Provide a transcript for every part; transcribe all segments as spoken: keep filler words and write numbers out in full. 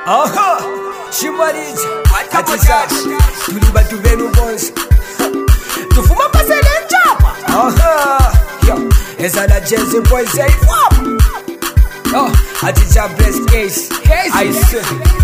Aha, Shimarija, Atisash, Tuliba to Venu Boys, to Fuma Pasele Chapa. Aha, yo, it's a Jersey boy say, oh, Atija best case, I see.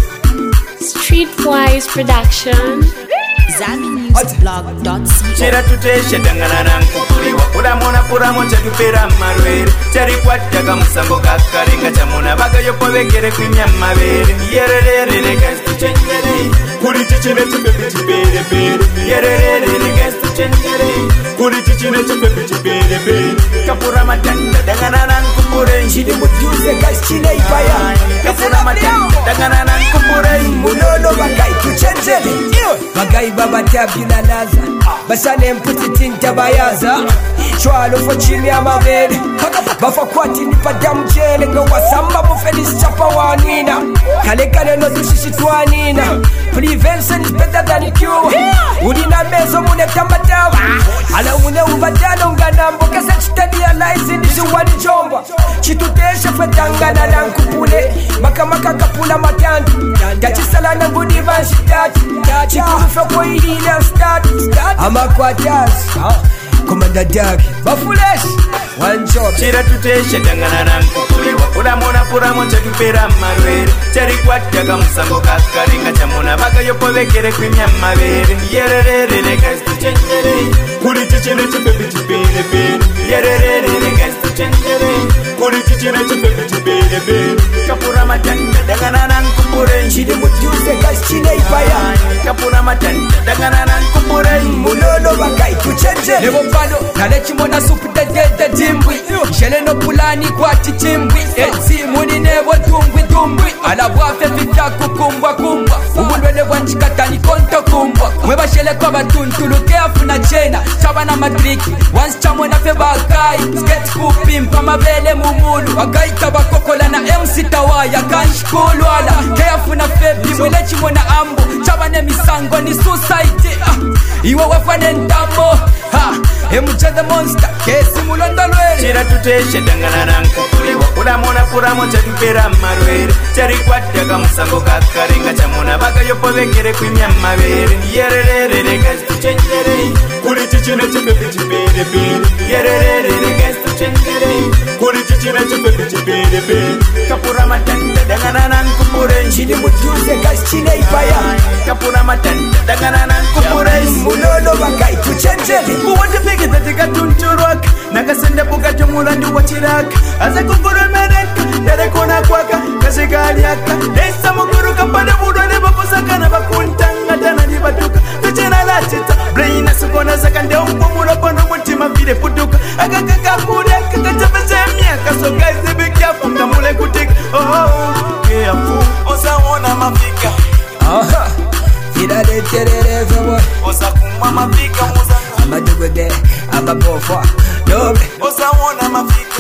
Streetwise Production. Zami Music Blog dot co. Chera tuteshe dangana nankukuliwa Kula mona pura mocha tupera marwere Chari kwata kamusambo kakarenga Chamona baga yopo vekere kwimya mabere Yerere regas tu chendere Kuri chichine chupepe chipere pere Yerere regas tu chendere Kuri chichine chupepe chipere pere Kapura matanda dangana nankupure Chidi mutuze guys chine ipaya Kapura matanda dangana nankupure Munono bagai tuchenjele Bagai baba tabula laza Basane mputi tinta bayaza Chwalo fo chini ya mabele Bafa kwati nipa damjele Nga wasamba mufelis chapa wanina Kale kale no dushishi tuanina Prevention is better than cure Udina mezo mune tambatawa Ala mune umbadano nganambo Kese chitani ya laisi nishu wani jomba Chituteshe fetangana na nkupule Maka maka kapula matandu Gachisala na ngudi vanshitati Chikurufe kwa ili ile start Ama kwa tazi Komanda Dagi Bafulesh One job Chira tuteshe dangana nankukuliwa Kula mona pura mocha tupera marwere Chari kwata kamusambo kakarenga Chamona baga yopo vekere kwimya mabere Yerere regas tu chendere Kuri chichine chupepe chipere pere Yerere regas tu chendere Kuri chichine chupepe chipere pere Kapura matanda dangana nankupure Chidi mutuze guys chine ipaya Kapura matanda dangana nankupure Munono bagai tuchenje Nebo pano Kale chimona supu de de de dimbwi Shele no pulani kwa tichimbwi Eti muni nebo tumbwi tumbwi Ala wafe vita kukumbwa kumbwa Umulwe nebo nchikatani konto kumbwa Mweba shele kwa batuntulu Keafuna chena Chabana matriki Once chamona fe bagai Skate kupimpa mabele mumulu Wagai tabakokola na M C Tawaya Kanshkulu ala Keafuna febi Mwile chimona ambu Chabane misango ni suicide Iwe wafane ntambo Ha Emucha the monster Kesi mulondo lwele Chira tuteshe dangana nankukuliwa Kula mona pura mocha tupera marwere Chari kwata kamusambo kakarenga Chamona baga yopo vekere kwimya mabere Yerere regas tu chendere Kuri chichine chupepe chipere pere Yerere regas tu chendere Kuri chichine chupepe chipere pere Kapura matanda dangana nankupure Chidi mutuze guys chine ipaya Kapura matanda dangana nankupure Munono bagai tuchenjele Uwanje peke tatika tunturwak Nakasende buka jomulandi wachirak Aze kukuru mereka Dere kona kwaka Kasikali yaka Desa mukuru kapade mudwane Bakusaka na bakuntanga Tana di batuka Tuchena la chita Braina sukona saka Nde umpo murapono mutima vile putuka Akakaka kuri Akakachapese miaka So guys be careful Kamule kutika Oh oh Careful Osa wona mafika Aha Ida de terere fewa Osa kuma mafika Musa Amadugwe Amabofa Nobe Osa wona mafika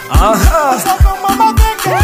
Aha Osa kuma mafika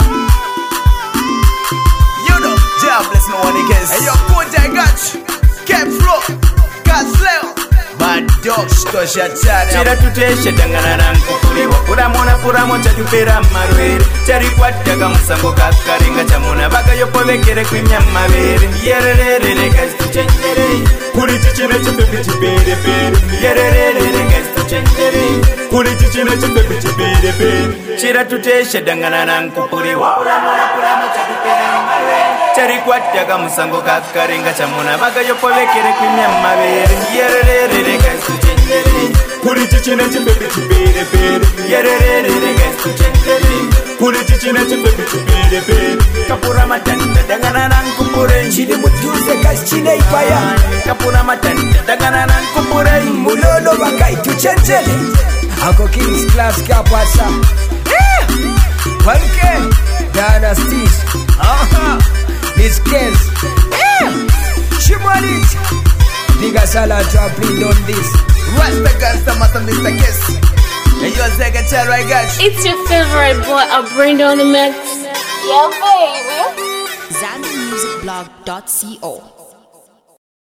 You know God bless no one against Hey yo Kunta I got you Cap Flow Kasleo Bad dog Stosha Chari Chira tuteshe dangana nankukuliwa Kula mona pura mocha tupera marwere Chari kwata kamusambo kakarenga Chamona baga yopo vekere kwimya mabere Yerere regas tu chendere Kuri chichine chupepe chipere pere Yerere regas tu chendere Kuri chichine chupepe chipere pere Chira tuteshe dangana nankukuliwa Kula mona pura mocha tupera marwere Chari kwata kamusambo kakarenga Chamona baga yopo vekere kwimya mabere Yerere regas tu chendere Kuri chichine chupepe chipere pere Yerere regas tu chendere Kuri chichine chupepe chipere pere Kapura matanda dangana nankupure Chidi mutuze guys chine ipaya Kapura matanda dangana nankupure Munono bagai tuchenjele Uncle King's class kapasa one K Dynasties Aha This case Shimarija Diga sala to apply on this Respect gangsta master Mister Kiss And you're second child right guys It's your favorite boy, I bring down the mix. Yeah, baby. Zami Music Blog dot co.